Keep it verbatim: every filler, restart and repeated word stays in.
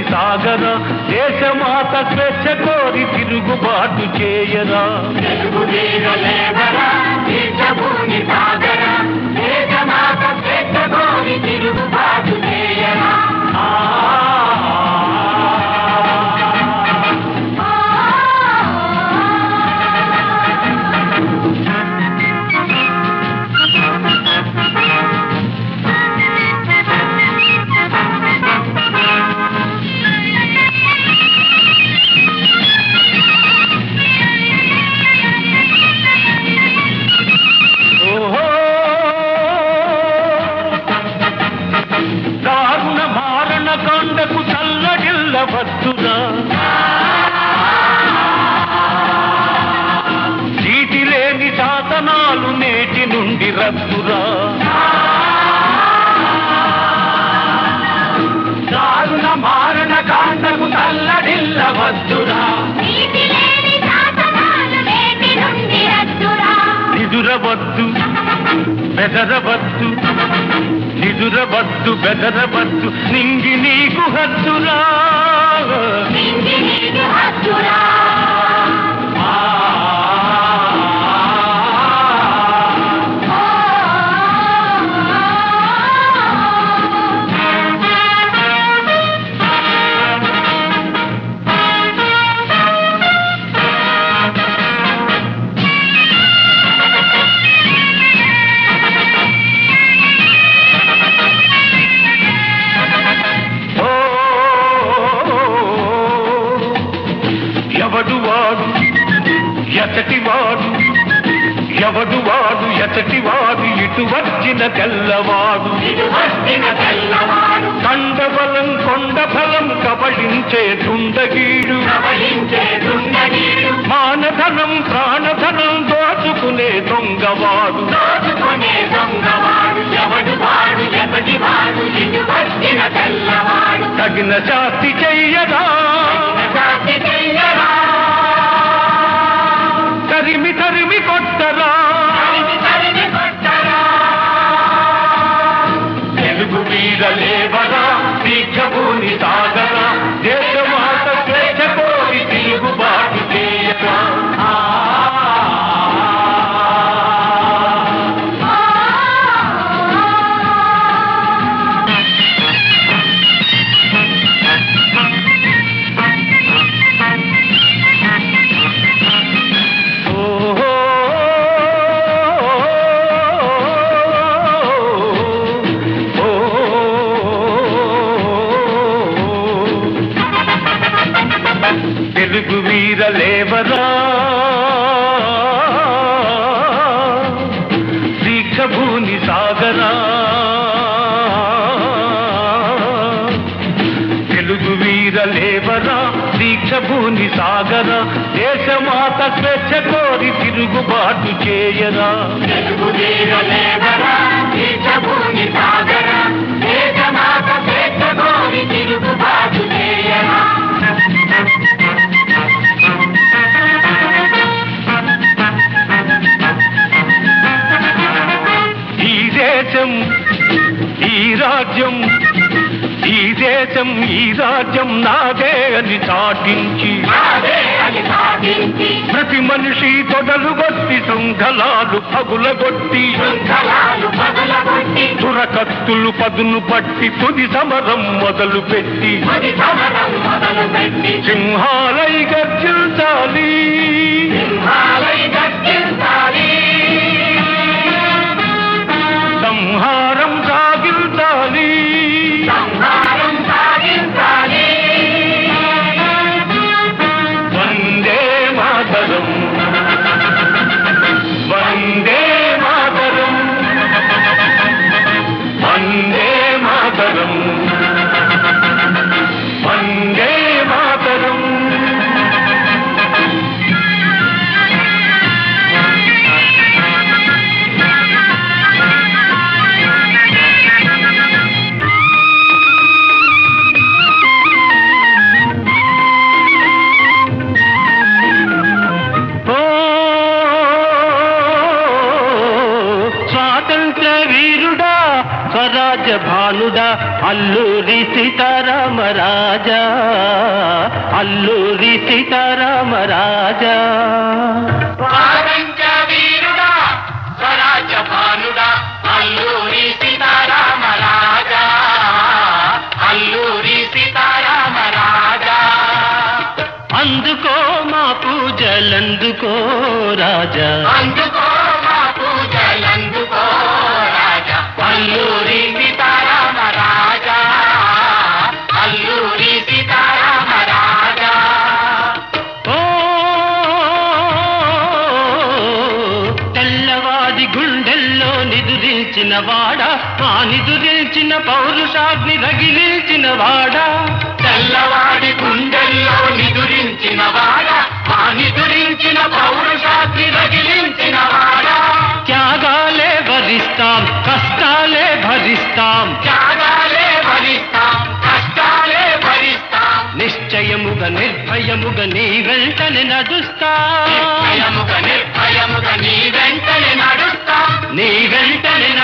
సాగరా దేశమాత స్వేచ్ఛ కోరి తిరుగుబాటు చేయరా తిరుగుబాటు చేయరా కొండకు చల్లడిల్ల వద్దురా చీటి లేని శాసనాలు నేటి నుండి రద్దురా దారుణ మారణ కాండకు చల్లడిల్ల వద్దురా నిదురవద్దు బెదరవద్దు నిదురవద్దు బెదరవద్దు నింగి నీకు హద్దురా ఎవడు వాడు ఎతటి వాడు ఎవడు వాడు ఎతటి వాడు ఇటు వచ్చిన తెల్లవాడు కండబలం కొండ ఫలం కబళించే దుండగీడు మానధనం ప్రాణధనం దోచుకునే దొంగవాడు తగిన శాస్తి చెయ్యరా తరిమి తరిమి కొట్టరా తెలుగు వీర లేవరా దీక్షభూని సాగరా దేశమాత స్వేచ్ఛ కోరి తిరుగుబాటు చేయరా తెలుగు వీర లేవరా దీక్షభూని సాగరా తెలుగు వీర లేవరా దీక్షభూని సాగరా దేశమాత స్వేచ్ఛ కోరి తిరుగుబాటు చేయరా తెలుగు వీర లేవరా దీక్షభూని సాగరా దేశమాత స్వేచ్ఛ కోరి తిరుగుబాటు చేయరా ఈ దేశం ఈ రాజ్యం ఈ దేశం ఈ రాజ్యం నాదే అని చాటించి ప్రతి మనిషి తొడలుగొట్టి శృంఖలాలు పగులగొట్టి దురకత్తులు పదును పట్టి తుది సమరం మొదలు పెట్టి సింహాలై గర్జించాలి సంహారం సాగించాలి వందే మాతరం వందే మాతరం వందే మాతరం వందే మాతరం స్వరాజ్య భానుడా అల్లూరి సీతారామ రాజా అల్లూరి సీతారామ రాజా వారంచ వీరుడా స్వరాజ్య భానుడా అల్లూరి సీతారామ రాజా అల్లూరి సీతారామ రాజా అందుకో మా పూజలందుకో రాజా అందుకో మా పూజలందుకో రాజా అల్లూరి సీతారామ రాజా అల్లూరి సీతారామ రాజా ఓ తెల్లవాది గుండెల్లో నిదురించిన వాడా ఆ నిదురించిన పౌరుషాగ్ని రగిలించిన వాడా తెల్లవాడి గుండెల్లో నిదురించిన వాడా ఆ నిదురించిన పౌరుషాగ్ని రగిలించిన వాడా త్యాగాలే భరిస్తాం కష్టాలే భరిస్తాం త్యాగాలే భరిస్తాం కష్టాలే భరిస్తాం నిశ్చయముగా నిర్భయముగా నీ వెంటనే నడుస్తాం నిర్భయముగా నిర్భయముగా నీ వెంటనే నడుస్తాం నీ వెంటనే